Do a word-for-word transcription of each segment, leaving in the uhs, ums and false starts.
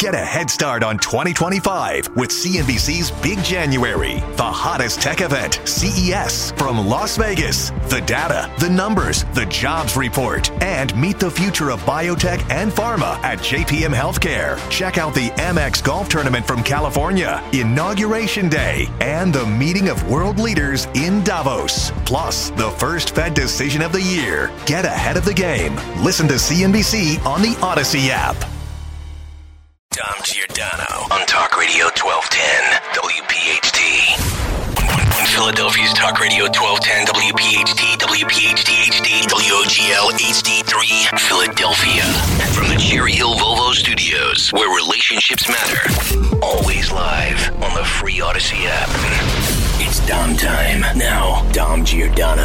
Get a head start on twenty twenty-five with C N B C's Big January, the hottest tech event, C E S, from Las Vegas. The data, the numbers, the jobs report, and meet the future of biotech and pharma at J P M Healthcare. Check out the Amex Golf Tournament from California, Inauguration Day, and the meeting of world leaders in Davos. Plus, the first Fed decision of the year. Get ahead of the game. Listen to C N B C on the Odyssey app. Dom Giordano on Talk Radio twelve ten W P H T. Philadelphia's Talk Radio twelve ten W P H T, W P H T H D, W O G L H D three, Philadelphia. From the Cherry Hill Volvo Studios, where relationships matter. Always live on the free Odyssey app. It's Dom time. Now, Dom Giordano.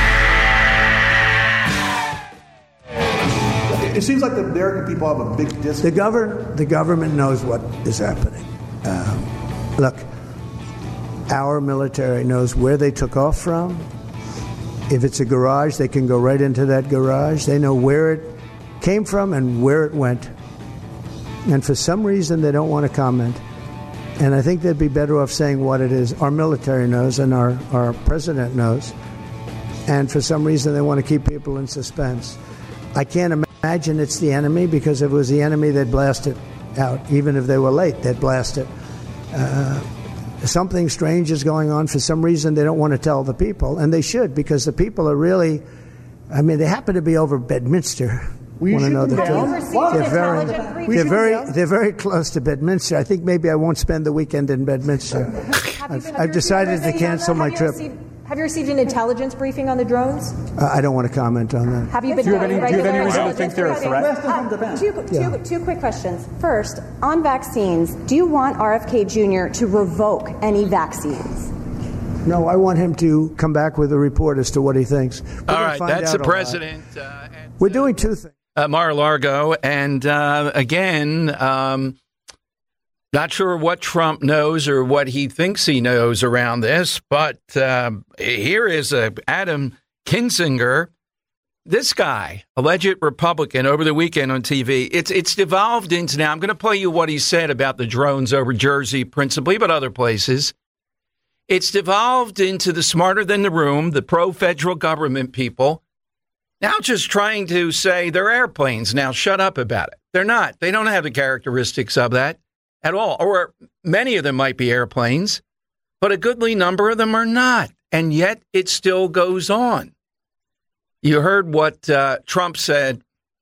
It seems like the American people have a big dis. The government, the government knows what is happening. Um, look, our military knows where they took off from. If it's a garage, they can go right into that garage. They know where it came from and where it went. And for some reason, they don't want to comment. And I think they'd be better off saying what it is. Our military knows and our, our president knows. And for some reason, they want to keep people in suspense. I can't imagine. Imagine it's the enemy, because if it was the enemy, they'd blast it out. Even if they were late, they'd blast it. Uh, something strange is going on. For some reason, they don't want to tell the people, and they should, because the people are really, I mean, they happen to be over Bedminster. We want to know the truth. They're very, they're very, they're very close to Bedminster. I think maybe I won't spend the weekend in Bedminster. I've, I've decided to cancel my trip. Have you received an intelligence briefing on the drones? Uh, I don't want to comment on that. Have you been? Do you have any, do you have any reason to think they're a threat? Uh, two, two, yeah. two quick questions. First, on vaccines, do you want R F K Junior to revoke any vaccines? No, I want him to come back with a report as to what he thinks. We're All right, that's the president. Uh, and, We're doing two things. Uh, Mar-a-Lago, and uh, again, um, not sure what Trump knows or what he thinks he knows around this, but uh, here is uh, Adam Kinzinger, this guy, alleged Republican, over the weekend on T V. It's it's devolved into now. I'm going to play you what he said about the drones over Jersey, principally, but other places. It's devolved into the smarter than the room, the pro-federal government people, now just trying to say they're airplanes. Now shut up about it. They're not. They don't have the characteristics of that at all. Or many of them might be airplanes, but a goodly number of them are not. And yet it still goes on. You heard what uh, Trump said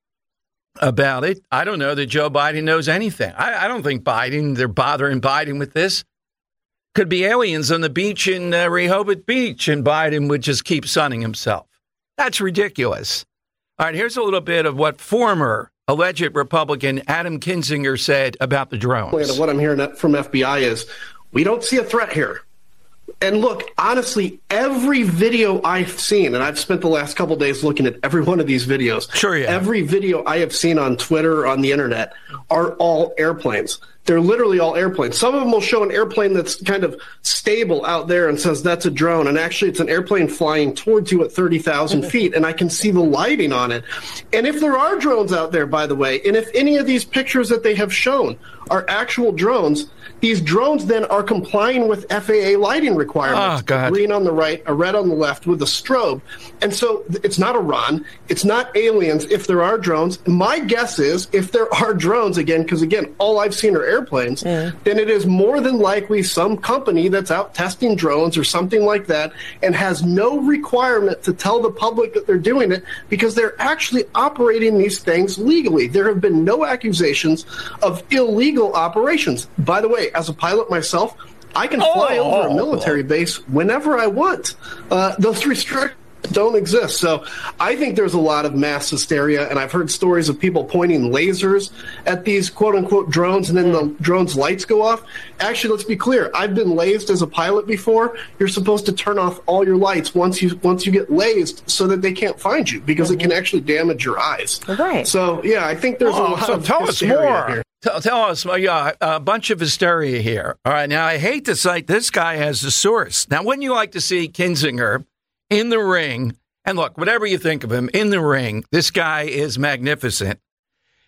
about it. I don't know that Joe Biden knows anything. I, I don't think Biden, they're bothering Biden with this. Could be aliens on the beach in uh, Rehoboth Beach, and Biden would just keep sunning himself. That's ridiculous. All right, here's a little bit of what former alleged Republican Adam Kinzinger said about the drones. What I'm hearing from F B I is we don't see a threat here. And look, honestly, every video I've seen, and I've spent the last couple of days looking at every one of these videos. Sure, yeah. Every video I have seen on Twitter, on the internet, are all airplanes. They're literally all airplanes. Some of them will show an airplane that's kind of stable out there and says that's a drone. And actually, it's an airplane flying towards you at thirty thousand feet. And I can see the lighting on it. And if there are drones out there, by the way, and if any of these pictures that they have shown are actual drones, these drones then are complying with F A A lighting requirements. Oh, God. Green on the right, a red on the left with a strobe. And so it's not Iran. It's not aliens if there are drones. My guess is if there are drones, again, because, again, all I've seen are airplanes, yeah. then it is more than likely some company that's out testing drones or something like that and has no requirement to tell the public that they're doing it because they're actually operating these things legally. There have been no accusations of illegal operations. By the way, as a pilot myself, I can fly oh, over a military base whenever I want. Uh, those restrictions don't exist. So I think there's a lot of mass hysteria, and I've heard stories of people pointing lasers at these quote-unquote drones, and then the drones' lights go off. Actually, let's be clear. I've been lased as a pilot before. You're supposed to turn off all your lights once you once you get lased so that they can't find you because mm-hmm. it can actually damage your eyes. Right. So, yeah, I think there's oh, a lot so of tell hysteria us more. here. Tell, tell us, yeah, a bunch of hysteria here. All right, now I hate to cite this guy as the source. Now, wouldn't you like to see Kinzinger in the ring? And look, whatever you think of him, in the ring, this guy is magnificent.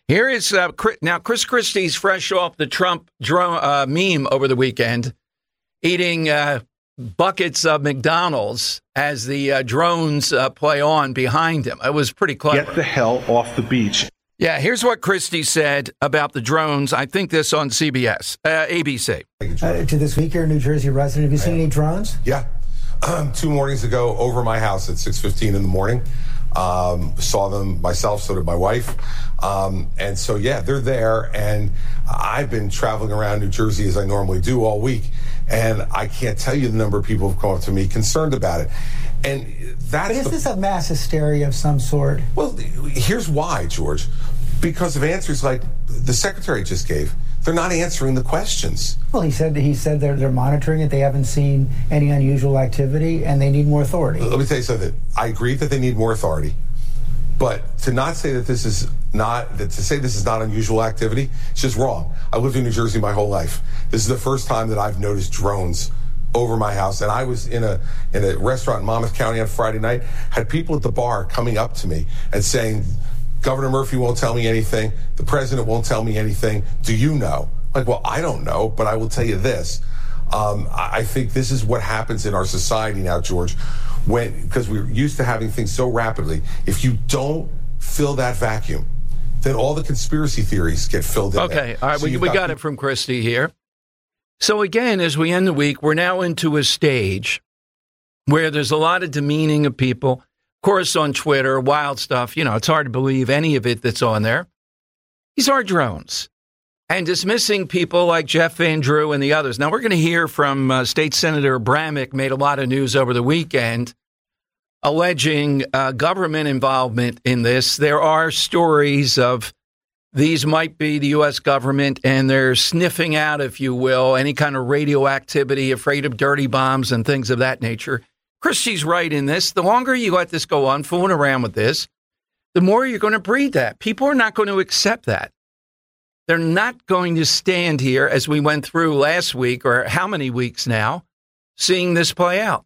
Here is uh, now Chris Christie's fresh off the Trump drone, uh, meme over the weekend, eating uh, buckets of McDonald's as the uh, drones uh, play on behind him. It was pretty clever. Get the hell off the beach. Yeah, here's what Christie said about the drones. I think this on C B S, uh, A B C. Uh, to this week, you're a New Jersey resident. Have you seen any drones? Yeah. Um, two mornings ago, over my house at six fifteen in the morning. Um, saw them myself, so did my wife. Um, and so, yeah, they're there. And I've been traveling around New Jersey as I normally do all week. And I can't tell you the number of people who've come up to me concerned about it. And that's. But is the, this a mass hysteria of some sort? Well, here's why, George. Because of answers like the secretary just gave. They're not answering the questions. Well, he said he said they're they're monitoring it. They haven't seen any unusual activity, and they need more authority. Let me tell you something. I agree that they need more authority, but to not say that this is not that to say this is not unusual activity, it's just wrong. I lived in New Jersey my whole life. This is the first time that I've noticed drones over my house, and I was in a in a restaurant in Monmouth County on Friday night. Had people at the bar coming up to me and saying, Governor Murphy won't tell me anything. The president won't tell me anything. Do you know? Like, well, I don't know, but I will tell you this. Um, I think this is what happens in our society now, George, when because we're used to having things so rapidly. If you don't fill that vacuum, then all the conspiracy theories get filled in. Okay, there. all right, so we, we got, got it from Christie here. So again, as we end the week, we're now into a stage where there's a lot of demeaning of people. Of course, on Twitter, wild stuff. You know, it's hard to believe any of it that's on there. These are drones. And dismissing people like Jeff Van Drew and the others. Now, we're going to hear from uh, State Senator Bramnick, made a lot of news over the weekend, alleging uh, government involvement in this. There are stories of these might be the U S government, and they're sniffing out, if you will, any kind of radioactivity, afraid of dirty bombs and things of that nature. Christie's right in this. The longer you let this go on, fooling around with this, the more you're going to breed that. People are not going to accept that. They're not going to stand here, as we went through last week, or how many weeks now, seeing this play out.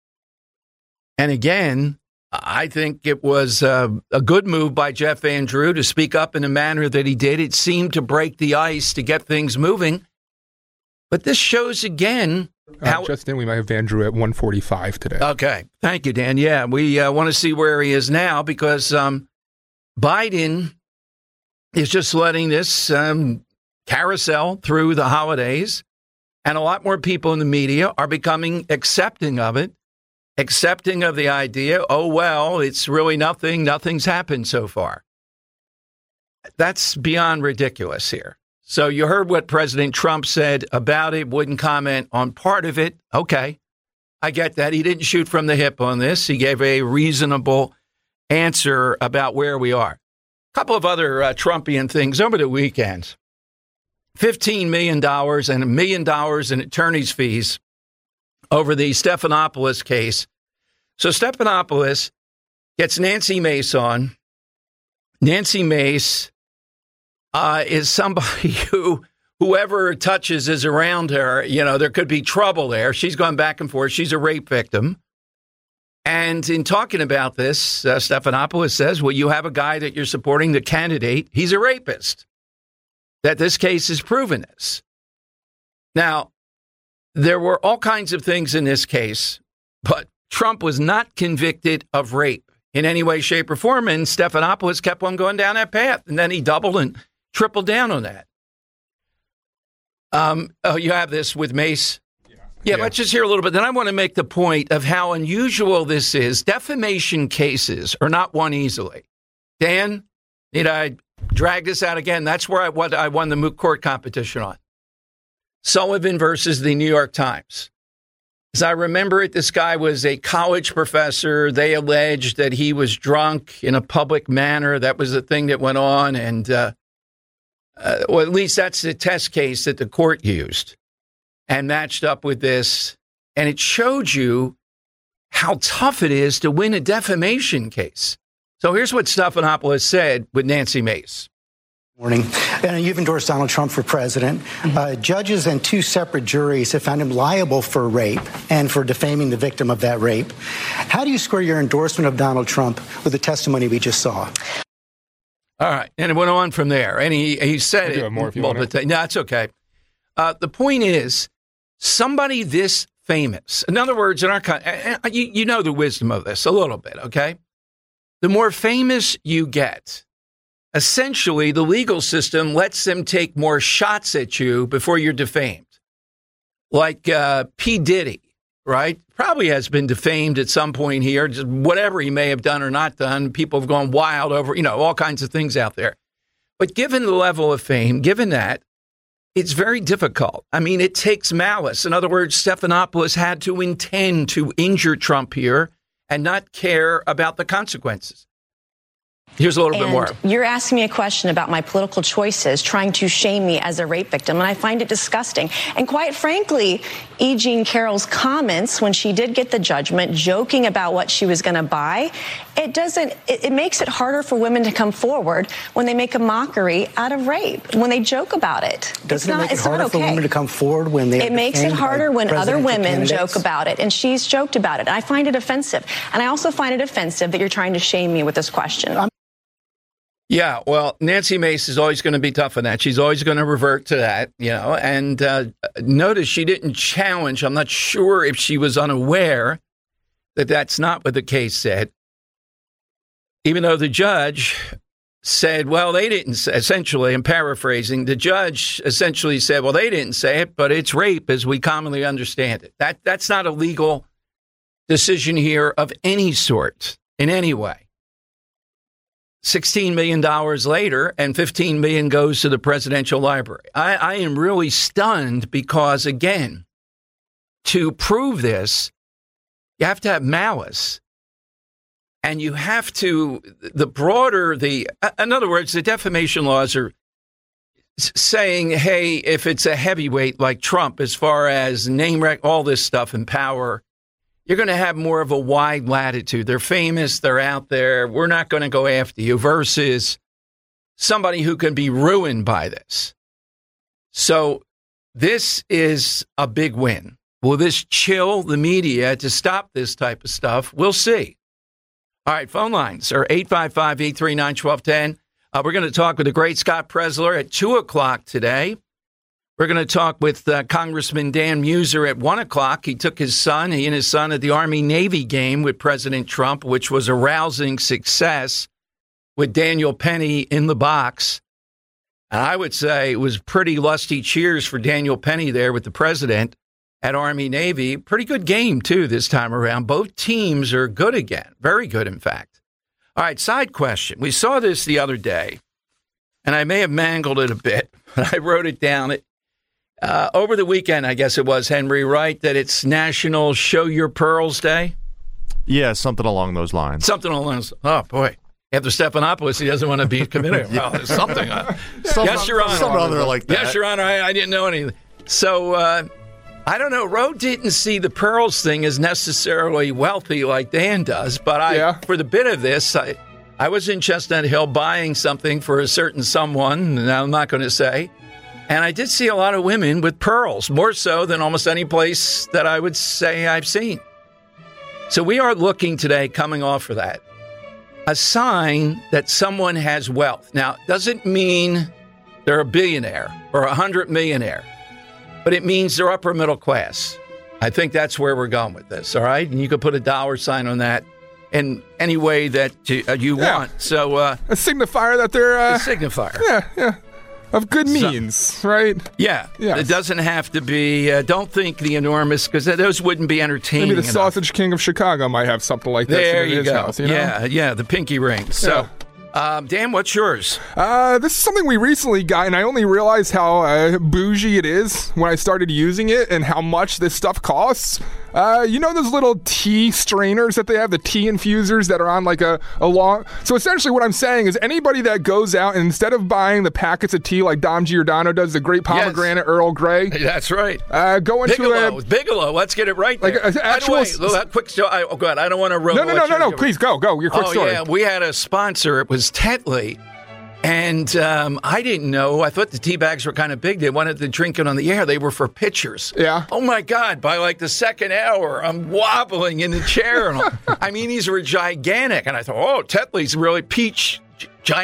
And again, I think it was uh, a good move by Jeff Van Drew to speak up in the manner that he did. It seemed to break the ice to get things moving. But this shows again how... Uh, Justin, we might have Van Drew at one forty-five today. Okay. Thank you, Dan. Yeah, we uh, want to see where he is now because um, Biden is just letting this um, carousel through the holidays, and a lot more people in the media are becoming accepting of it, accepting of the idea, oh, well, it's really nothing. Nothing's happened so far. That's beyond ridiculous here. So you heard what President Trump said about it, wouldn't comment on part of it. Okay, I get that. He didn't shoot from the hip on this. He gave a reasonable answer about where we are. A couple of other uh, Trumpian things over the weekend. fifteen million dollars and a million dollars in attorney's fees over the Stephanopoulos case. So Stephanopoulos gets Nancy Mace on. Nancy Mace uh, is somebody who, whoever touches is around her. You know, there could be trouble there. She's gone back and forth. She's a rape victim. And in talking about this, uh, Stephanopoulos says, well, you have a guy that you're supporting, the candidate. He's a rapist. That this case has proven this. Now, there were all kinds of things in this case, but Trump was not convicted of rape in any way, shape, or form, and Stephanopoulos kept on going down that path, and then he doubled and tripled down on that. Um, oh, you have this with Mace? Yeah, yeah, yeah, let's just hear a little bit. Then I want to make the point of how unusual this is. Defamation cases are not won easily. Dan, need I drag this out again? That's where I, what I won the moot court competition on. Sullivan versus the New York Times. As I remember it, this guy was a college professor. They alleged that he was drunk in a public manner. That was the thing that went on. And, uh, uh, well, at least that's the test case that the court used and matched up with this. And it showed you how tough it is to win a defamation case. So here's what Stephanopoulos said with Nancy Mace. Morning. And you've endorsed Donald Trump for president. Uh, judges and two separate juries have found him liable for rape and for defaming the victim of that rape. How do you square your endorsement of Donald Trump with the testimony we just saw? All right. And it went on from there. And he, he said it. More if you well, want the, no, it's okay. Uh, the point is, somebody this famous, in other words, in our country, you, you know the wisdom of this a little bit, okay? The more famous you get, essentially the legal system lets them take more shots at you before you're defamed. Like uh, P. Diddy, right? Probably has been defamed at some point here, just whatever he may have done or not done. People have gone wild over, you know, all kinds of things out there. But given the level of fame, given that, it's very difficult. I mean, it takes malice. In other words, Stephanopoulos had to intend to injure Trump here and not care about the consequences. Here's a little and bit more. You're asking me a question about my political choices, trying to shame me as a rape victim, and I find it disgusting. And quite frankly, E. Jean Carroll's comments when she did get the judgment, joking about what she was going to buy, it doesn't. It, it makes it harder for women to come forward when they make a mockery out of rape, when they joke about it. Doesn't it's it not, make it it's harder not okay. for women to come forward when they? It makes it harder when other women candidates? joke about it, and she's joked about it. I find it offensive, and I also find it offensive that you're trying to shame me with this question. I'm Yeah, well, Nancy Mace is always going to be tough on that. She's always going to revert to that, you know. And uh, notice she didn't challenge. I'm not sure if she was unaware that that's not what the case said. Even though the judge said, well, they didn't say, essentially, I'm paraphrasing, the judge essentially said, well, they didn't say it, but it's rape as we commonly understand it. That That's not a legal decision here of any sort in any way. sixteen million dollars later, and fifteen million dollars goes to the presidential library. I, I am really stunned because, again, to prove this, you have to have malice. And you have to, the broader the, in other words, the defamation laws are saying, hey, if it's a heavyweight like Trump, as far as name rec, all this stuff and power, you're going to have more of a wide latitude. They're famous. They're out there. We're not going to go after you versus somebody who can be ruined by this. So this is a big win. Will this chill the media to stop this type of stuff? We'll see. All right, phone lines are eight five five, eight three nine, one two one zero. Uh, we're going to talk with the great Scott Presler at two o'clock today. We're going to talk with uh, Congressman Dan Muser at one o'clock. He took his son, he and his son, at the Army-Navy game with President Trump, which was a rousing success with Daniel Penny in the box. And I would say it was pretty lusty cheers for Daniel Penny there with the president at Army-Navy. Pretty good game, too, this time around. Both teams are good again. Very good, in fact. All right, side question. We saw this the other day, and I may have mangled it a bit, but I wrote it down. It, uh, over the weekend, I guess it was, Henry, right, that it's National Show Your Pearls Day? Yeah, something along those lines. Something along those Oh, boy. After Stephanopoulos, he doesn't want to be committed. Well, there's something. Uh, yes, Your Honor. Something other like that. Yes, Your Honor, I, I didn't know anything. So, uh, I don't know. Roe didn't see the pearls thing as necessarily wealthy like Dan does, but I, yeah. for the bit of this, I, I was in Chestnut Hill buying something for a certain someone, and I'm not going to say, and I did see a lot of women with pearls, more so than almost any place that I would say I've seen. So we are looking today, coming off of that, a sign that someone has wealth. Now, it doesn't mean they're a billionaire or a hundred millionaire, but it means they're upper middle class. I think that's where we're going with this, all right? And you could put a dollar sign on that in any way that you, uh, you yeah. want. So uh, a signifier that they're... Uh, a signifier. Yeah, yeah. Of good means, so, right? Yeah. Yes. It doesn't have to be... Uh, don't think the enormous, because those wouldn't be entertaining Maybe the enough. Sausage King of Chicago might have something like that. There in you his go. House, you know? Yeah, yeah, the pinky ring. So... Yeah. Um, Dan, what's yours? Uh, this is something we recently got, and I only realized how uh, bougie it is when I started using it and how much this stuff costs. Uh, you know those little tea strainers that they have, the tea infusers that are on like a, a long... So essentially what I'm saying is anybody that goes out and instead of buying the packets of tea like Dom Giordano does, the great pomegranate yes. Earl Grey. That's right. Uh, go into Bigelow. a... Bigelow, let's get it right there. Like a, actual... By the way, quick story. Oh, God, I don't want to ruin No, no, no, no, no, please, go, go, your quick oh, story. Yeah, we had a sponsor. It was Tetley. And um, I didn't know. I thought the tea bags were kind of big. They wanted to drink it on the air. They were for pitchers. Yeah. Oh, my God. By like the second hour, I'm wobbling in the chair. And I mean, these were gigantic. And I thought, oh, Tetley's really peach, giant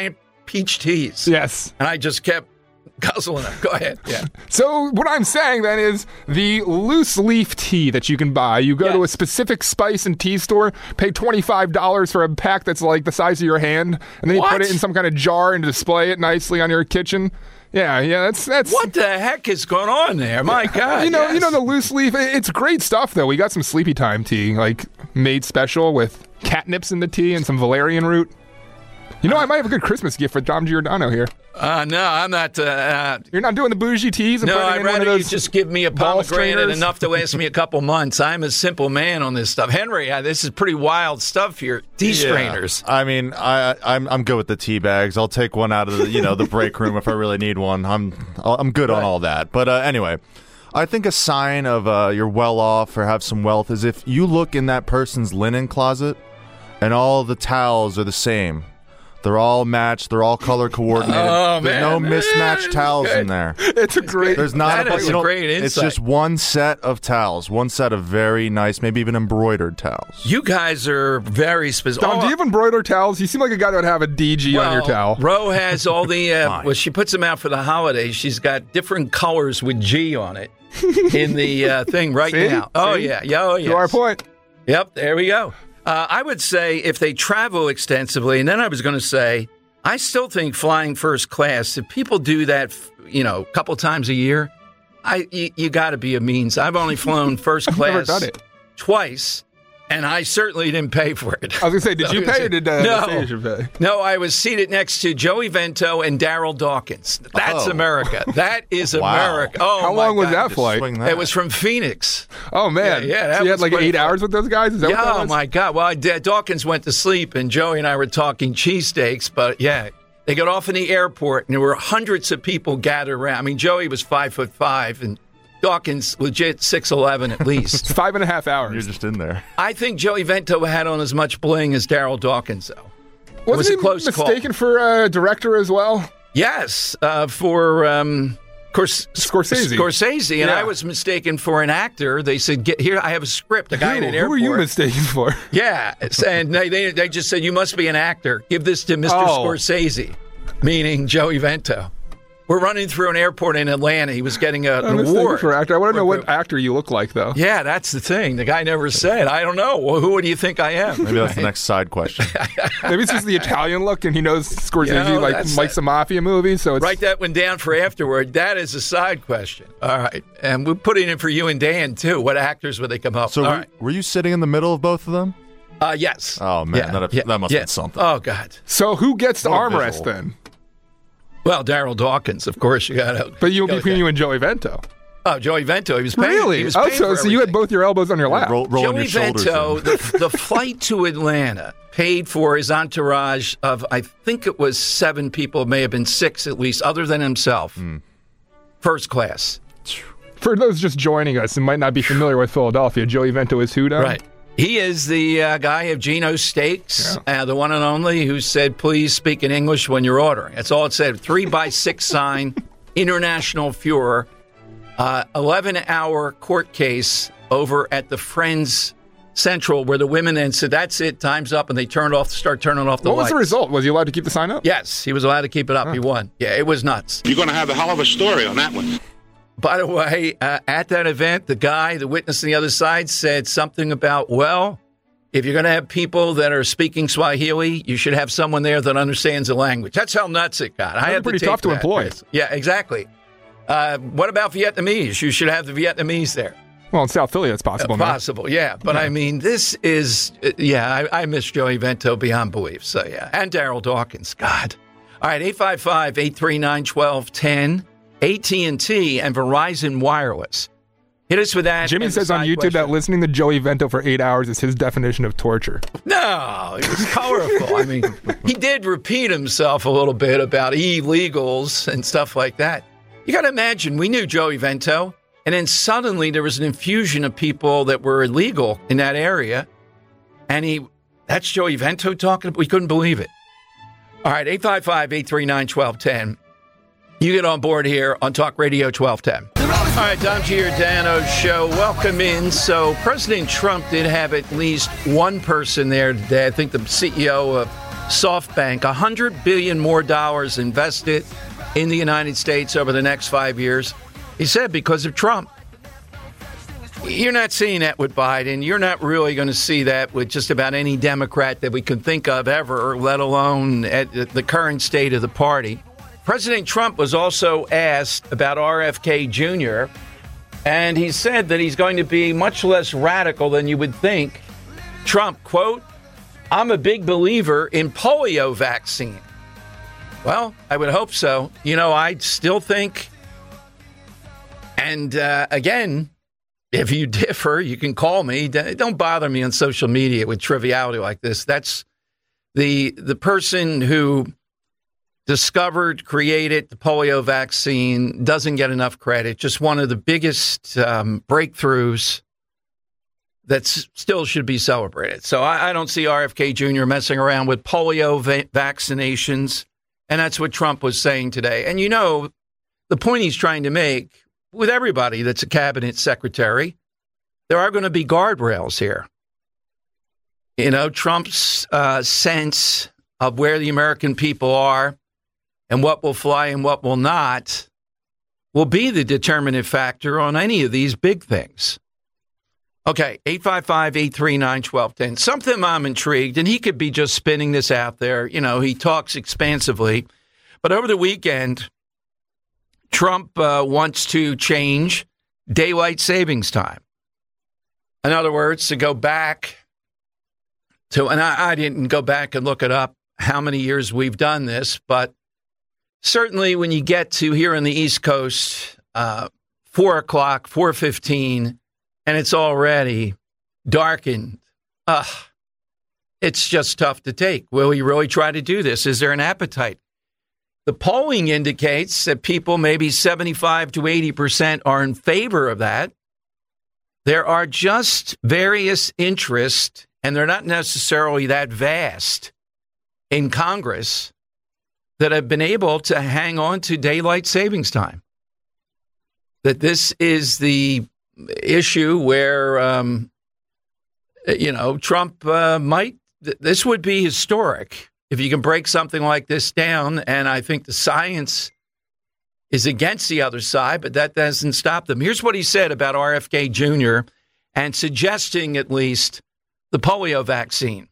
peach teas. Yes. And I just kept guzzling them. Go ahead. Yeah. So what I'm saying then is the loose leaf tea that you can buy. You go Yes. to a specific spice and tea store, pay twenty-five dollars for a pack that's like the size of your hand, and then you What? put it in some kind of jar and display it nicely on your kitchen. Yeah, yeah, that's that's. What the heck is going on there? My God. You know, yes. you know the loose leaf. it- It's great stuff though. We got some sleepy time tea, like made special with catnips in the tea and some valerian root. You know, I might have a good Christmas gift for Dom Giordano here. Uh, no, I'm not. Uh, uh, You're not doing the bougie teas and no, putting it I'd in one of rather you those just give me a ball pomegranate strainers? enough to last me a couple months. I'm a simple man on this stuff. Henry, uh, this is pretty wild stuff here. Tea strainers. I mean, I, I'm I'm good with the tea bags. I'll take one out of the you know the break room if I really need one. I'm I'm good on all that. But uh, anyway, I think a sign of uh, you're well off or have some wealth is if you look in that person's linen closet and all the towels are the same. They're all matched. They're all color coordinated. Oh, There's man. no mismatched towels in there. It's a great. There's not That a, is you a know, great It's insight. just one set of towels, one set of very nice, maybe even embroidered towels. You guys are very specific. Dom, do you have embroidered towels? You seem like a guy that would have a D G on your towel. Ro has all the, uh, Fine. well, she puts them out for the holidays. She's got different colors with G on it in the uh, thing right See? now. Oh, See? yeah. Yeah, oh, yes. To our point. Yep, there we go. Uh, I would say if they travel extensively, and then I was going to say, I still think flying first class, if people do that, you know, a couple times a year, I you, you got to be a means. I've only flown first I've never class done it. twice, and I certainly didn't pay for it. I was gonna say, did you pay or did uh, no. the station pay? No, I was seated next to Joey Vento and Daryl Dawkins. That's Oh. America. That is Wow. America. Oh, How my long was God. that Just flight? swing that. It was from Phoenix. Oh man, Yeah, yeah, that so you had was like pretty eight fun. hours with those guys. Is that Yeah, what that oh was? my God. Well, I did- Dawkins went to sleep, and Joey and I were talking cheesesteaks, but yeah. They got off in the airport, and there were hundreds of people gathered around. I mean, Joey was five foot five, and Dawkins legit six eleven at least. It's five and a half You're hours. just in there. I think Joey Vento had on as much bling as Daryl Dawkins, though. Wasn't was a he close call. mistaken for uh, director as well? Yes, uh, for um, Cors- Scorsese. Scorsese, and Yeah. I was mistaken for an actor. They said, "Get here, I have a script." A guy Who, in an who airport. were you mistaken for? Yeah, and they, they they just said you must be an actor. Give this to Mister Oh. Scorsese, meaning Joey Vento. We're running through an airport in Atlanta. He was getting a, I'm an mistaken award for actor. I want to know For- what actor you look like, though. Yeah, that's the thing. The guy never said. I don't know. Well, who do you think I am? Maybe that's the next side question. Maybe it's just the Italian look, and he knows Scorsese You know, like that's likes it. some mafia movies. So it's Write that one down for afterward. That is a side question. All right, and we'll put it in for you and Dan too. What actors would they come up? So All were, right. were you sitting in the middle of both of them? Uh, yes. Oh, man, that- that must have been something. Oh God. So who gets the What a armrest visual. then? Well, Daryl Dawkins, of course. You got to. But you between you and Joey Vento. Oh, Joey Vento. He was paying. Really? He was Oh, paying so for so you had everything. both your elbows on your lap. Roll, rolling Joey your shoulders Vento, in. the, the flight to Atlanta paid for his entourage of, I think it was seven people, may have been six at least, other than himself. Hmm. First class. For those just joining us and might not be familiar with Philadelphia, Joey Vento is who now? Right. He is the uh, guy of Geno's Steaks, uh, the one and only, who said, please speak in English when you're ordering. That's all it said. Three by six sign, international furor, uh, eleven-hour court case over at the Friends Central, where the women then said, that's it, time's up, and they turned off, start turning off the What was lights. the result? Was he allowed to keep the sign up? Yes, he was allowed to keep it up. He won. Yeah, it was nuts. You're going to have a hell of a story on that one. By the way, uh, at that event, the guy, the witness on the other side, said something about, well, if you're going to have people that are speaking Swahili, you should have someone there that understands the language. That's how nuts it got. I That's had pretty tape tough to that. employ. Yeah, exactly. Uh, what about Vietnamese? You should have the Vietnamese there. Well, in South Philly, that's possible. Uh, man. possible, yeah. But Yeah. I mean, this is, uh, yeah, I, I miss Joey Vento beyond belief. So, yeah. And Daryl Dawkins. God. All right, eight five five, eight three nine, one two one zero. A T and T and Verizon Wireless. Hit us with that. Jimmy and the says on side YouTube question. that listening to Joey Vento for eight hours is his definition of torture. No, it was colorful. I mean, he did repeat himself a little bit about illegals and stuff like that. You got to imagine, we knew Joey Vento, and then suddenly there was an infusion of people that were illegal in that area, and he, that's Joey Vento talking. We couldn't believe it. All right, eight five five, eight three nine, one two one zero. You get on board here on Talk Radio twelve ten. All right, Dom Giordano's show. Welcome in. So President Trump did have at least one person there today. I think the C E O of SoftBank, one hundred billion dollars more dollars invested in the United States over the next five years. He said because of Trump. You're not seeing that with Biden. You're not really going to see that with just about any Democrat that we can think of ever, let alone at the current state of the party. President Trump was also asked about R F K Junior, and he said that he's going to be much less radical than you would think. Trump, quote, "I'm a big believer in polio vaccine." Well, I would hope so. You know, I still think, and uh, again, if you differ, you can call me. Don't bother me on social media with triviality like this. That's the the person who discovered, created the polio vaccine doesn't get enough credit. Just one of the biggest um, breakthroughs that still should be celebrated. So I, I don't see R F K Junior messing around with polio va- vaccinations. And that's what Trump was saying today. And, you know, the point he's trying to make with everybody that's a cabinet secretary, there are going to be guardrails here. You know, Trump's uh, sense of where the American people are and what will fly and what will not will be the determinative factor on any of these big things. Okay, eight five five, eight three nine, one two one zero. Something I'm intrigued, and he could be just spinning this out there. You know, he talks expansively. But over the weekend, Trump uh, wants to change daylight savings time. In other words, to go back to, and I, I didn't go back and look it up how many years we've done this, but certainly when you get to here on the East Coast, uh, four o'clock, four fifteen, and it's already darkened. Ugh, it's just tough to take. Will he really try to do this? Is there an appetite? The polling indicates that people, maybe seventy-five to eighty percent, are in favor of that. There are just various interests, and they're not necessarily that vast in Congress, that have been able to hang on to daylight savings time. That this is the issue where, um, you know, Trump uh, might, th- this would be historic if you can break something like this down. And I think the science is against the other side, but that doesn't stop them. Here's what he said about R F K Junior and suggesting at least the polio vaccine.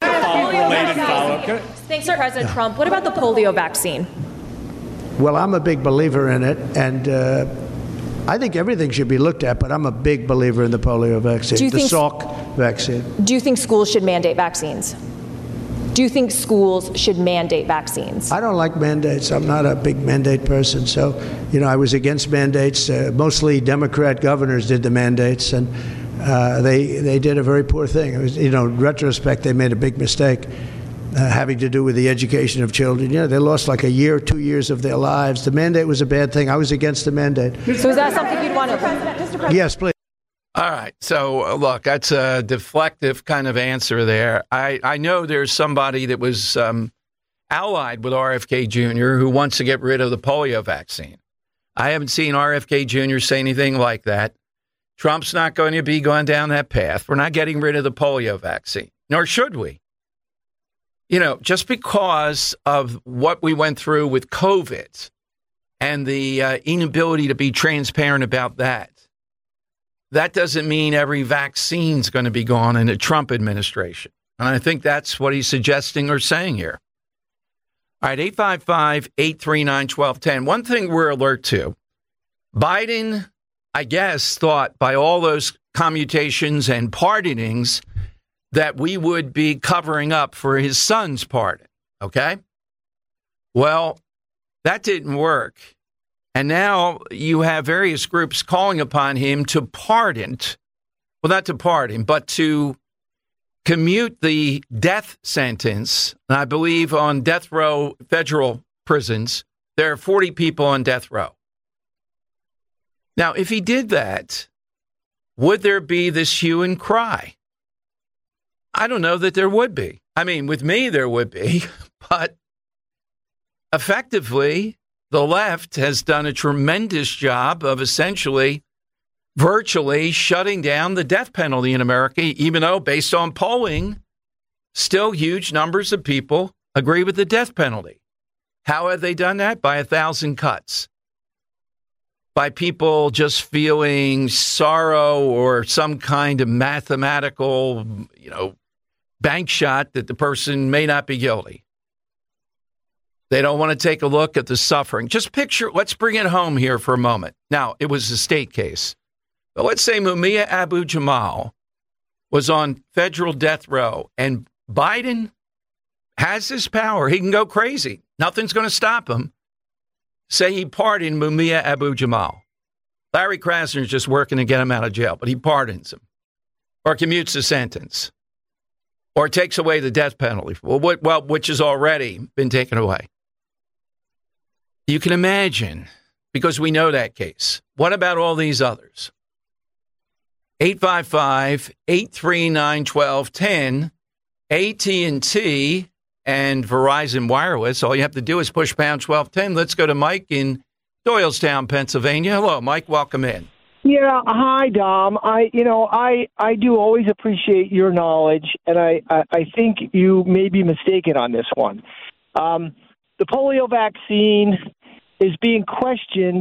Thanks, President Trump. What about the polio vaccine? Well, I'm a big believer in it, and uh, I think everything should be looked at, but I'm a big believer in the polio vaccine, Do you the think, Salk vaccine. Do you think schools should mandate vaccines? Do you think schools should mandate vaccines? I don't like mandates. I'm not a big mandate person. So, you know, I was against mandates. Uh, mostly Democrat governors did the mandates, and uh, they they did a very poor thing. It was, you know, in retrospect, they made a big mistake. Uh, having to do with the education of children. You know, they lost like a year, two years of their lives. The mandate was a bad thing. I was against the mandate. So is that something you'd want to... President, Mister President. Yes, please. All right. So, uh, look, that's a deflective kind of answer there. I, I know there's somebody that was um, allied with R F K Junior who wants to get rid of the polio vaccine. I haven't seen R F K Junior say anything like that. Trump's not going to be going down that path. We're not getting rid of the polio vaccine, nor should we. You know, just because of what we went through with COVID and the uh, inability to be transparent about that, that doesn't mean every vaccine's going to be gone in the Trump administration. And I think that's what he's suggesting or saying here. All right, eight five five, eight three nine, one two one zero. One thing we're alert to, Biden, I guess, thought by all those commutations and pardonings that we would be covering up for his son's pardon, okay? Well, that didn't work. And now you have various groups calling upon him to pardon, well, not to pardon, but to commute the death sentence. And I believe on death row federal prisons, there are forty people on death row. Now, if he did that, would there be this hue and cry? I don't know that there would be. I mean, with me, there would be. But effectively, the left has done a tremendous job of essentially, virtually shutting down the death penalty in America, even though, based on polling, still huge numbers of people agree with the death penalty. How have they done that? By a thousand cuts. By people just feeling sorrow or some kind of mathematical, you know, bank shot that the person may not be guilty. They don't want to take a look at the suffering. Just picture, let's bring it home here for a moment. Now, it was a state case. But let's say Mumia Abu-Jamal was on federal death row and Biden has this power. He can go crazy. Nothing's going to stop him. Say he pardoned Mumia Abu-Jamal. Larry Krasner's just working to get him out of jail, but he pardons him or commutes the sentence or takes away the death penalty, well, what, well, which has already been taken away. You can imagine, because we know that case. What about all these others? eight five five, eight three nine, one two one zero, A T and T and Verizon Wireless. All you have to do is push pound twelve ten. Let's go to Mike in Doylestown, Pennsylvania. Hello, Mike. Welcome in. Yeah, hi, Dom. I, you know, I, I do always appreciate your knowledge, and I, I, I think you may be mistaken on this one. Um, the polio vaccine is being questioned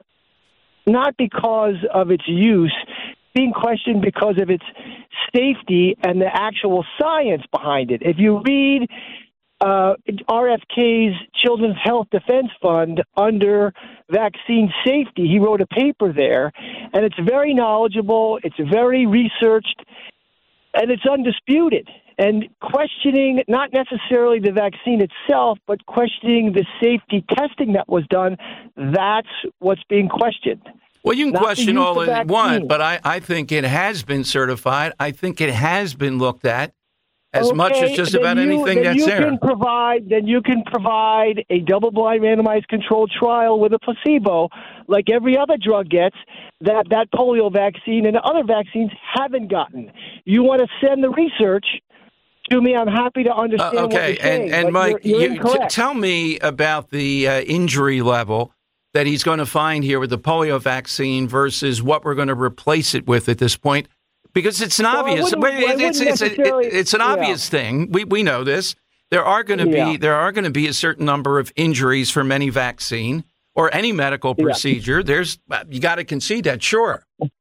not because of its use, being questioned because of its safety and the actual science behind it. If you read uh, R F K's Children's Health Defense Fund under vaccine safety, he wrote a paper there, and it's very knowledgeable, it's very researched, and it's undisputed. And questioning not necessarily the vaccine itself, but questioning the safety testing that was done, that's what's being questioned. Well, you can Not question all of that you want, but I, I think it has been certified. I think it has been looked at as okay, much as just then about you, anything then that's you there. Can provide, then you can provide a double-blind randomized controlled trial with a placebo, like every other drug gets, that that polio vaccine and other vaccines haven't gotten. You want to send the research to me, I'm happy to understand uh, okay. what you're saying. And, and Mike, you're, you're you, t- tell me about the uh, injury level that he's going to find here with the polio vaccine versus what we're going to replace it with at this point, because it's an well, obvious, it, it's, it's, a, it, it's an obvious yeah. thing. We we know this. There are going to yeah. be there are going to be a certain number of injuries from any vaccine or any medical procedure. Yeah. There's you got to concede that, sure.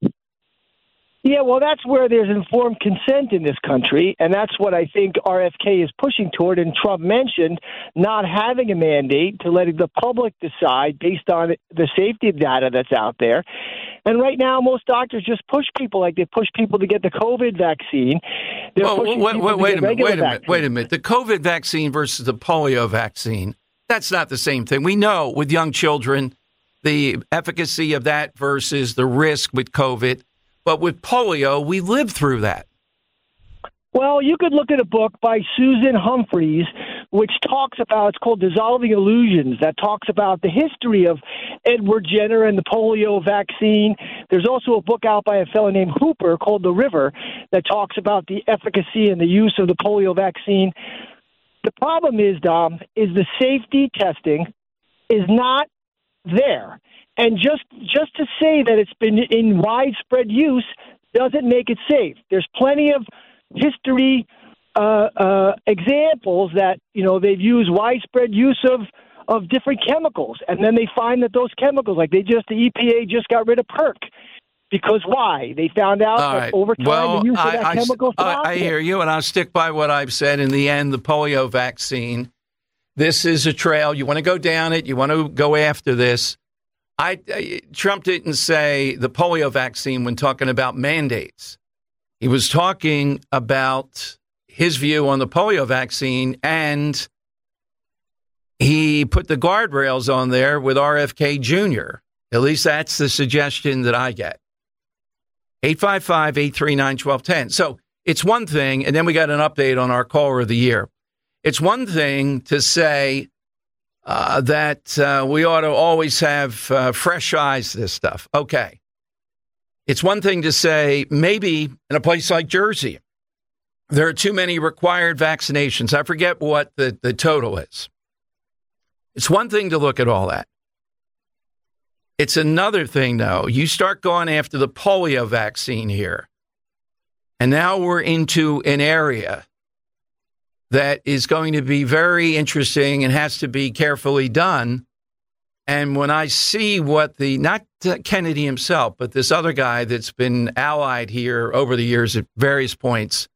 Yeah, well, that's where there's informed consent in this country, and that's what I think R F K is pushing toward. And Trump mentioned not having a mandate, to letting the public decide based on the safety data that's out there. And right now, most doctors just push people like they push people to get the COVID vaccine. They're well, pushing wait, people wait, to wait get a minute, wait a minute, vaccine. wait a minute. The COVID vaccine versus the polio vaccine, that's not the same thing. We know with young children, the efficacy of that versus the risk with COVID. But with polio, we lived through that. Well, you could look at a book by Susan Humphreys, which talks about, it's called Dissolving Illusions, that talks about the history of Edward Jenner and the polio vaccine. There's also a book out by a fellow named Hooper called The River that talks about the efficacy and the use of the polio vaccine. The problem is, Dom, is the safety testing is not there. And just just to say that it's been in widespread use doesn't make it safe. There's plenty of history uh, uh, examples that, you know, they've used widespread use of, of different chemicals. And then they find that those chemicals, like they just, the E P A just got rid of PERC. Because why? They found out All that right. over time well, the use of I, that I, chemical I, I hear you, and I'll stick by what I've said. In the end, the polio vaccine, this is a trail. You want to go down it. You want to go after this. I, I, Trump didn't say the polio vaccine when talking about mandates. He was talking about his view on the polio vaccine, and he put the guardrails on there with R F K Junior At least that's the suggestion that I get. eight five five, eight three nine, one two one zero. So it's one thing, and then we got an update on our caller of the year. It's one thing to say Uh, that uh, we ought to always have uh, fresh eyes to this stuff. Okay. It's one thing to say maybe in a place like Jersey, there are too many required vaccinations. I forget what the, the total is. It's one thing to look at all that. It's another thing, though. You start going after the polio vaccine here, and now we're into an area that is going to be very interesting and has to be carefully done. And when I see what the, not Kennedy himself, but this other guy that's been allied here over the years at various points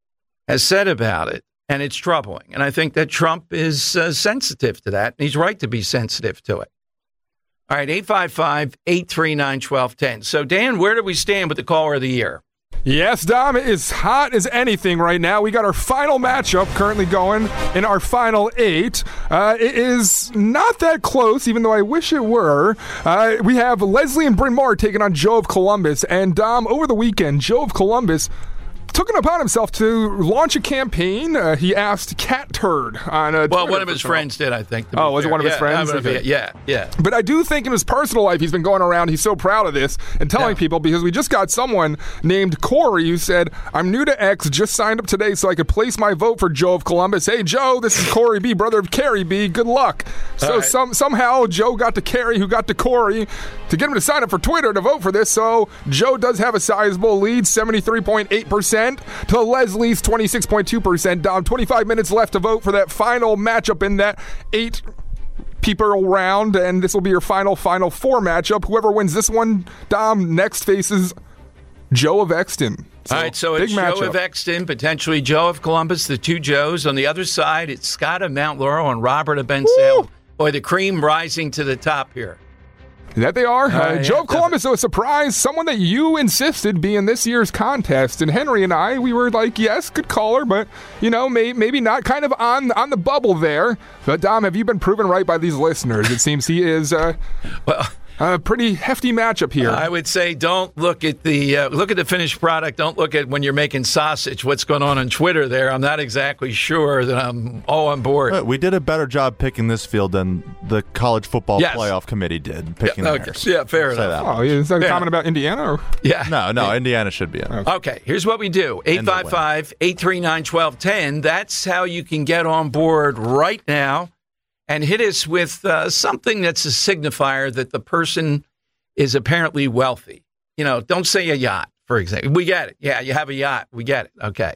has said about it, and it's troubling. And I think that Trump is uh, sensitive to that, and he's right to be sensitive to it. All right, eight five five, eight three nine, one two one zero. So, Dan, where do we stand with the caller of the year? Yes, Dom, it is hot as anything right now. We got our final matchup currently going in our final eight. Uh, it is not that close, even though I wish it were. Uh, we have Leslie and Bryn Mawr taking on Joe of Columbus. And, Dom, over the weekend, Joe of Columbus took it upon himself to launch a campaign. Uh, he asked Cat Turd on a Well, Twitter one of his friends did, I think. Oh, was it one of his yeah, friends? I okay. Yeah, yeah. But I do think in his personal life, he's been going around, he's so proud of this and telling yeah. people, because we just got someone named Corey who said, I'm new to X, just signed up today so I could place my vote for Joe of Columbus. Hey, Joe, this is Corey B., brother of Carrie B. Good luck. So right. some somehow Joe got to Carrie, who got to Corey, to get him to sign up for Twitter to vote for this. So Joe does have a sizable lead, seventy-three point eight percent to Leslie's twenty-six point two percent. Dom, twenty-five minutes left to vote for that final matchup in that eight people round, and this will be your final, final four matchup. Whoever wins this one, Dom, next faces Joe of Exton. So, all right, so it's Joe matchup. of Exton, potentially Joe of Columbus, the two Joes. On the other side, it's Scott of Mount Laurel and Robert of Ben Salem. Boy, the cream rising to the top here. That they are. Uh, uh, Joe yeah, of Columbus, so a surprise. Someone that you insisted be in this year's contest. And Henry and I, we were like, yes, good caller, but, you know, may, maybe not, kind of on on the bubble there. But, Dom, have you been proven right by these listeners? It seems he is uh, well, a pretty hefty matchup here. I would say don't look at the uh, look at the finished product. Don't look at when you're making sausage, what's going on on Twitter there. I'm not exactly sure that I'm all on board. We did a better job picking this field than the college football yes. playoff committee did picking yeah, okay. theirs. Yeah, fair Say enough. That oh, is that a fair comment enough. about Indiana? Or? Yeah. No, no, yeah. Indiana should be in. Okay. okay, here's what we do. eight five five, eight three nine, one two one zero. That's how you can get on board right now and hit us with uh, something that's a signifier that the person is apparently wealthy. You know, don't say a yacht, for example. We get it. Yeah, you have a yacht. We get it. Okay.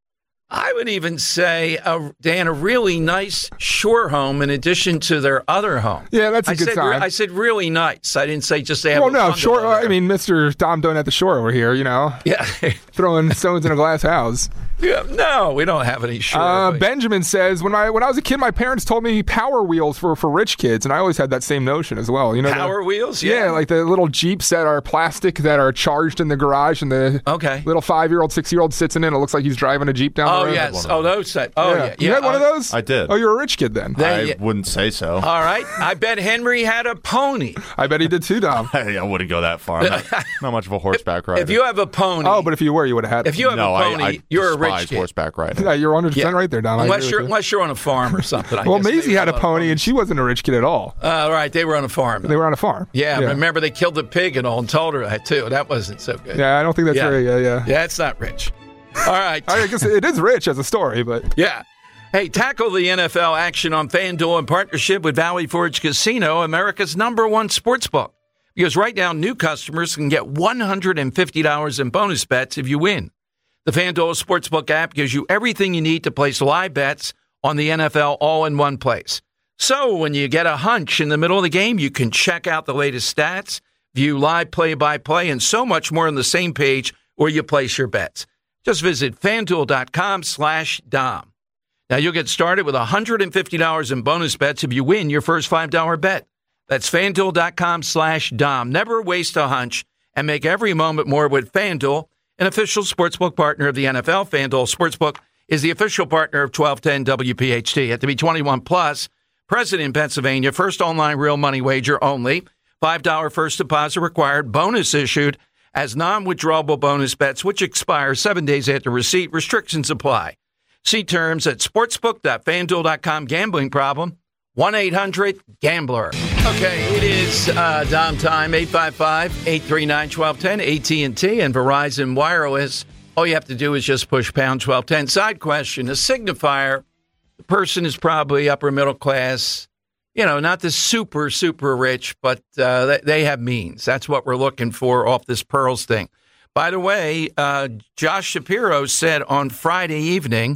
I would even say, uh, Dan, a really nice shore home in addition to their other home. Yeah, that's a I good said, sign. I said really nice. I didn't say just they have well, a no, shore. there. I mean, Mister Dom Doan at the shore over here, you know. Yeah. Throwing stones in a glass house. Yeah, no, we don't have any shore. Uh, Benjamin says, when I when I was a kid, my parents told me Power Wheels for, for rich kids, and I always had that same notion as well. You know, Power the, Wheels? Yeah. Yeah, like the little Jeeps that are plastic that are charged in the garage, and the okay. little five-year-old, six-year-old sits in it, and it looks like he's driving a Jeep down oh, the road. Yes. Oh, those type. Oh, yeah. yeah. You had one uh, of those? I did. Oh, you're a rich kid then. I yeah. wouldn't say so. All right. I bet Henry had a pony. I bet he did too, Dom. Hey, I wouldn't go that far. Not, not much of a horseback rider. If you have a pony. Oh, but if you were, you would have had it. If you have no, a pony, I, I you're a rich kid. horseback riding. Yeah, you're one hundred percent yeah. right there, Dom. Unless you're, unless you're on a farm or something. I well, guess Maisie had a pony, ponies. and she wasn't a rich kid at all. Uh, all right, they were on a farm. They were on a farm. Yeah, yeah. remember they killed the pig and all and told her that, too. That wasn't so good. Yeah, I don't think that's yeah. very, yeah, yeah. Yeah, it's not rich. All right. I guess it is rich as a story, but. Yeah. Hey, tackle the N F L action on FanDuel in partnership with Valley Forge Casino, America's number one sports book. Because right now, new customers can get one hundred fifty dollars in bonus bets if you win. The FanDuel Sportsbook app gives you everything you need to place live bets on the N F L all in one place. So when you get a hunch in the middle of the game, you can check out the latest stats, view live play-by-play, and so much more on the same page where you place your bets. Just visit FanDuel.com slash Dom. Now, you'll get started with one hundred fifty dollars in bonus bets if you win your first five dollar bet. That's FanDuel.com slash Dom. Never waste a hunch and make every moment more with FanDuel, an official sportsbook partner of the N F L. FanDuel Sportsbook is the official partner of twelve ten W P H T. You have to be twenty-one plus, present in Pennsylvania, first online real money wager only, five dollar first deposit required, bonus issued as non-withdrawable bonus bets, which expire seven days after receipt. Restrictions apply. See terms at sportsbook dot fanduel dot com. Gambling problem? one eight hundred gambler. Okay, it is uh, Dom time, eight five five, eight three nine, one two one zero, A T and T and Verizon Wireless. All you have to do is just push pound twelve ten. Side question, a signifier, the person is probably upper middle class, you know, not the super, super rich, but uh, they have means. That's what we're looking for off this Pearls thing. By the way, uh, Josh Shapiro said on Friday evening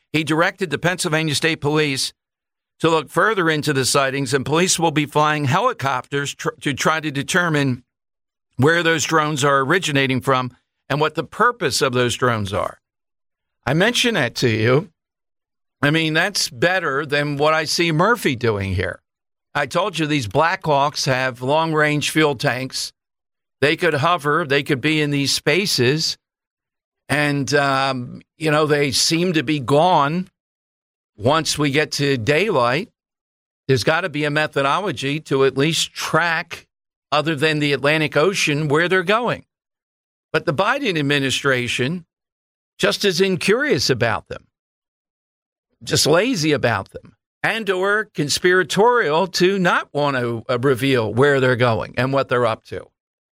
He directed the Pennsylvania State Police to look further into the sightings, and police will be flying helicopters tr- to try to determine where those drones are originating from and what the purpose of those drones are. I mentioned that to you. I mean, that's better than what I see Murphy doing here. I told you these Blackhawks have long-range fuel tanks. They could hover. They could be in these spaces. And, um, you know, they seem to be gone once we get to daylight. There's got to be a methodology to at least track, other than the Atlantic Ocean, where they're going. But the Biden administration just is incurious about them, just lazy about them, and or conspiratorial to not want to uh, reveal where they're going and what they're up to.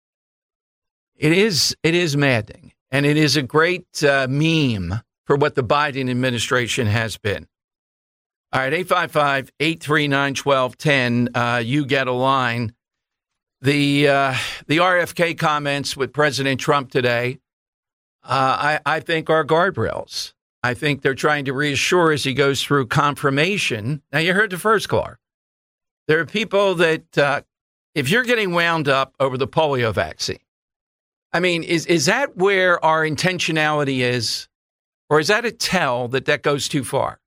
It is it is maddening, and it is a great uh, meme for what the Biden administration has been. All right, eight five five, eight three nine, one two one zero. Uh, you get a line. The uh, the R F K comments with President Trump today, uh, I, I think, are guardrails. I think they're trying to reassure as he goes through confirmation. Now, you heard the first caller. There are people that, uh, if you're getting wound up over the polio vaccine, I mean, is is that where our intentionality is? Or is that a tell that that goes too far?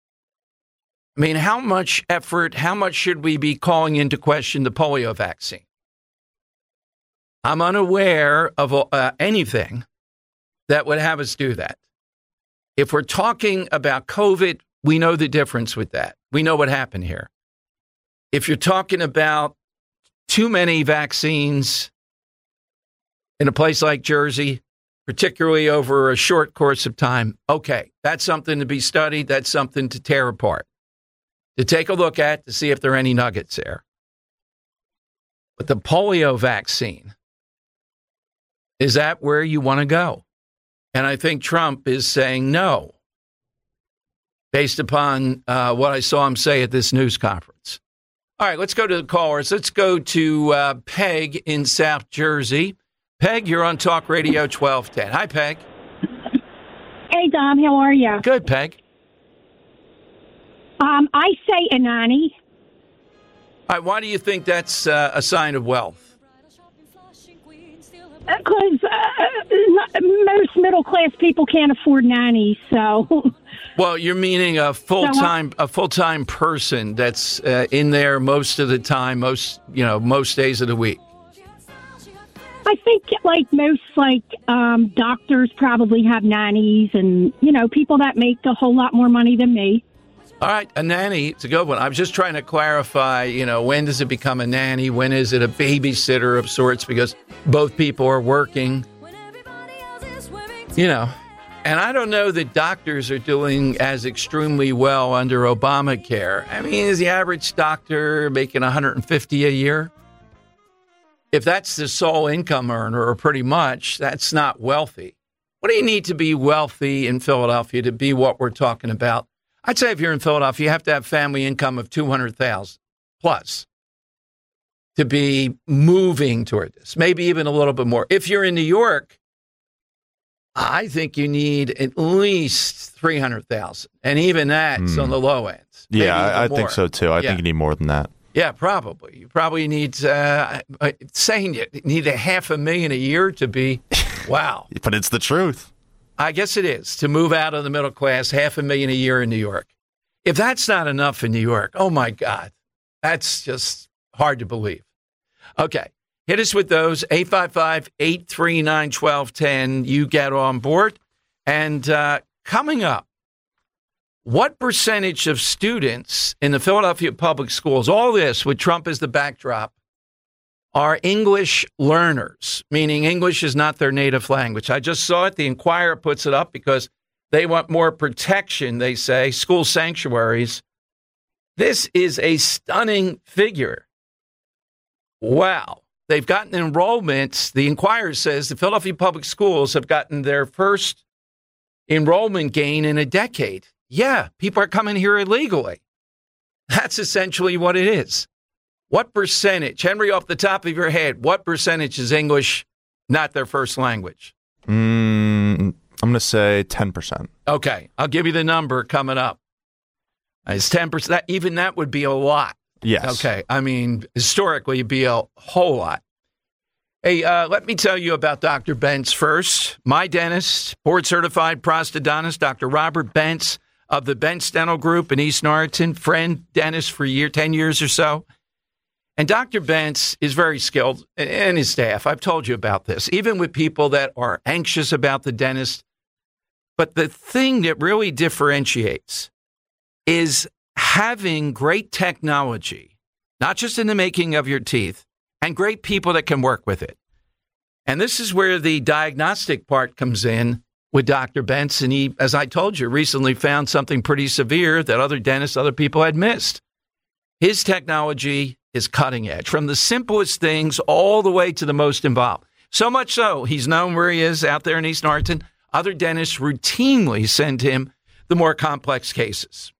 I mean, how much effort, how much should we be calling into question the polio vaccine? I'm unaware of uh, anything that would have us do that. If we're talking about COVID, we know the difference with that. We know what happened here. If you're talking about too many vaccines in a place like Jersey, particularly over a short course of time, okay, that's something to be studied. That's something to tear apart, to take a look at, to see if there are any nuggets there. But the polio vaccine, is that where you want to go? And I think Trump is saying no, based upon uh, what I saw him say at this news conference. All right, let's go to the callers. Let's go to uh, Peg in South Jersey. Peg, you're on Talk Radio twelve ten. Hi, Peg. Hey, Dom. How are you? Good, Peg. Um, I say Inani. All right, why do you think that's uh, a sign of wealth? Because uh, most middle-class people can't afford nannies, so... Well, you're meaning a full-time so, uh, a full-time person that's uh, in there most of the time, most you know, most days of the week. I think like most like um, doctors probably have nannies, and you know, people that make a whole lot more money than me. All right, a nanny, it's a good one. I was just trying to clarify, you know, when does it become a nanny? When is it a babysitter of sorts? Because both people are working, you know. And I don't know that doctors are doing as extremely well under Obamacare. I mean, is the average doctor making one hundred fifty dollars a year? If that's the sole income earner, or pretty much, that's not wealthy. What do you need to be wealthy in Philadelphia to be what we're talking about? I'd say if you're in Philadelphia, you have to have family income of two hundred thousand dollars plus to be moving toward this, maybe even a little bit more. If you're in New York, I think you need at least three hundred thousand dollars, and even that's mm. on the low end. Yeah, I, I think so, too. I yeah. think you need more than that. Yeah, probably. You probably need, uh, saying you need a half a million a year to be, wow. But it's the truth. I guess it is, to move out of the middle class, half a million a year in New York. If that's not enough in New York, oh, my God, that's just hard to believe. Okay, hit us with those, eight five five, eight three nine, one two one zero. You get on board. And uh, coming up, what percentage of students in the Philadelphia public schools, all this with Trump as the backdrop, are English learners, meaning English is not their native language? I just saw it. The Inquirer puts it up because they want more protection, they say, school sanctuaries. This is a stunning figure. Wow. They've gotten enrollments. The Inquirer says the Philadelphia public schools have gotten their first enrollment gain in a decade. Yeah, people are coming here illegally. That's essentially what it is. What percentage, Henry, off the top of your head, what percentage is English not their first language? Mm, I'm going to say ten percent. Okay, I'll give you the number coming up. It's ten percent. That, even that would be a lot. Yes. Okay, I mean, historically, it'd be a whole lot. Hey, uh, let me tell you about Doctor Bentz first. My dentist, board-certified prosthodontist, Doctor Robert Bentz of the Bentz Dental Group in East Norriton, friend dentist for year, ten years or so. And Doctor Bentz is very skilled, and his staff. I've told you about this, even with people that are anxious about the dentist. But the thing that really differentiates is having great technology, not just in the making of your teeth, and great people that can work with it. And this is where the diagnostic part comes in with Doctor Bentz. And he, as I told you, recently found something pretty severe that other dentists, other people had missed. His technology is cutting edge, from the simplest things all the way to the most involved. So much so, he's known where he is out there in East Norriton. Other dentists routinely send him the more complex cases.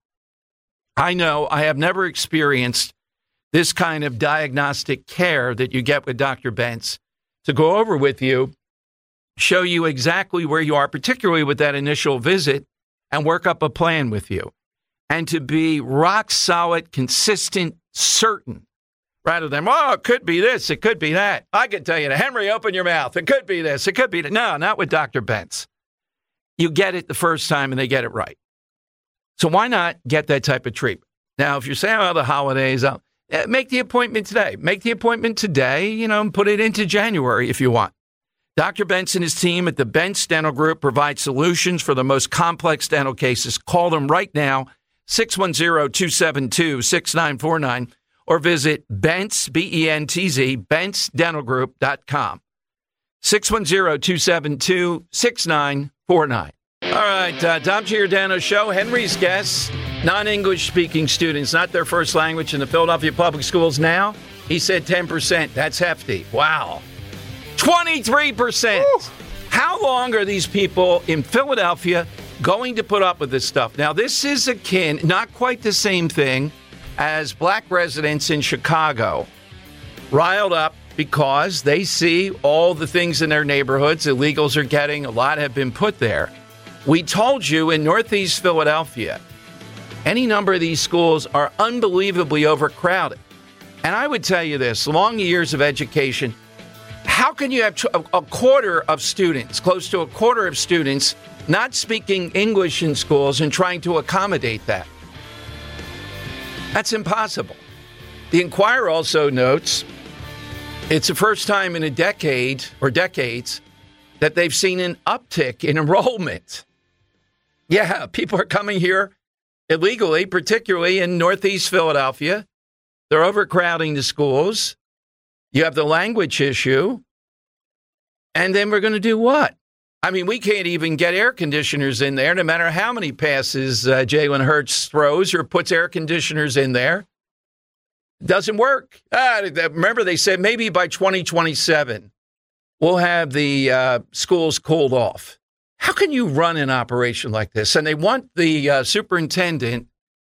I know I have never experienced this kind of diagnostic care that you get with Doctor Bentz to go over with you, show you exactly where you are, particularly with that initial visit, and work up a plan with you. And to be rock solid, consistent, certain, rather than, oh, it could be this, it could be that. I could tell you, Henry, open your mouth. It could be this, it could be that. No, not with Doctor Bentz. You get it the first time and they get it right. So why not get that type of treatment? Now, if you're saying, oh, the holidays, I'll, make the appointment today. Make the appointment today, you know, and put it into January if you want. Doctor Bentz and his team at the Bentz Dental Group provide solutions for the most complex dental cases. Call them right now, six one zero, two seven two, six nine four nine, or visit Bentz, B E N T Z, Bentz Dental Group dot com. six one zero, two seven two, six nine four nine. All right, uh, Dom Giordano Show. Henry's guests, non-English speaking students, not their first language in the Philadelphia Public Schools now. He said ten percent. That's hefty. Wow. twenty-three percent. Woo. How long are these people in Philadelphia going to put up with this stuff? Now, this is akin, not quite the same thing, as black residents in Chicago riled up because they see all the things in their neighborhoods illegals are getting. A lot have been put there. We told you in Northeast Philadelphia, any number of these schools are unbelievably overcrowded. And I would tell you this, long years of education, how can you have a quarter of students, close to a quarter of students, not speaking English in schools and trying to accommodate that? That's impossible. The Enquirer also notes it's the first time in a decade or decades that they've seen an uptick in enrollment. Yeah, people are coming here illegally, particularly in Northeast Philadelphia. They're overcrowding the schools. You have the language issue. And then we're going to do what? I mean, we can't even get air conditioners in there, no matter how many passes uh, Jalen Hurts throws or puts air conditioners in there. It doesn't work. Ah, remember, they said maybe by twenty twenty-seven, we'll have the uh, schools cooled off. How can you run an operation like this? And they want the uh, superintendent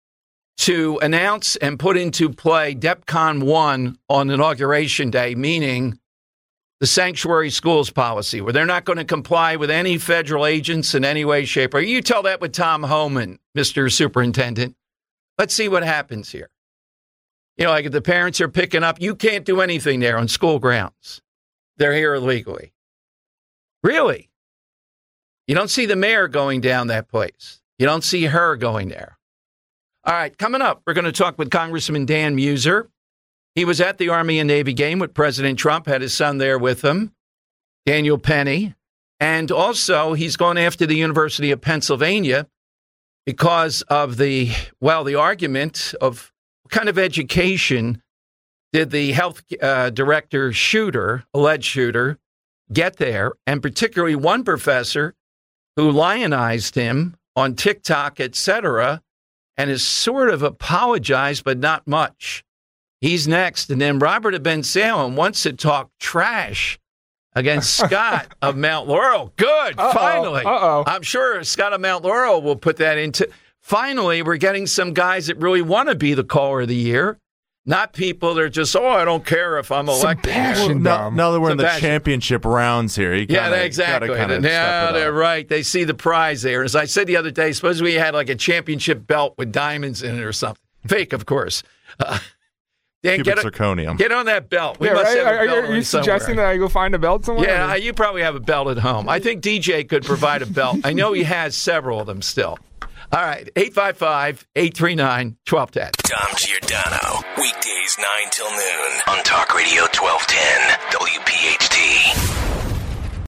to announce and put into play DEPCON one on Inauguration Day, meaning the sanctuary schools policy, where they're not going to comply with any federal agents in any way, shape, or you tell that with Tom Homan, Mister Superintendent. Let's see what happens here. You know, like if the parents are picking up, you can't do anything there on school grounds. They're here illegally. Really? You don't see the mayor going down that place. You don't see her going there. All right, coming up, we're going to talk with Congressman Dan Muser. He was at the Army and Navy game with President Trump, had his son there with him, Daniel Penny. And also, he's going after the University of Pennsylvania because of the, well, the argument of what kind of education did the health uh, director shooter, alleged shooter, get there? And particularly one professor who lionized him on TikTok, et cetera, and has sort of apologized, but not much. He's next. And then Robert of Bensalem wants to talk trash against Scott of Mount Laurel. Good. Uh-oh. Finally. Uh-oh. I'm sure Scott of Mount Laurel will put that into. Finally, we're getting some guys that really want to be the caller of the year. Not people that are just, oh, I don't care if I'm elected. Well, now, now that we're in the Sebastian. championship rounds here, you Yeah, gotta, exactly. gotta kind of Yeah, they're right. They see the prize there. As I said the other day, suppose we had like a championship belt with diamonds in it or something. Fake, of course. Uh, Dan, Cubic get, a, zirconium. get on that belt. We yeah, must right? have a Are, belt are you suggesting somewhere. that I go find a belt somewhere? Yeah, you probably have a belt at home. I think D J could provide a belt. I know he has several of them still. All right, eight five five, eight three nine, one two one zero. Dom Giordano, weekdays nine till noon on Talk Radio twelve ten W P H T.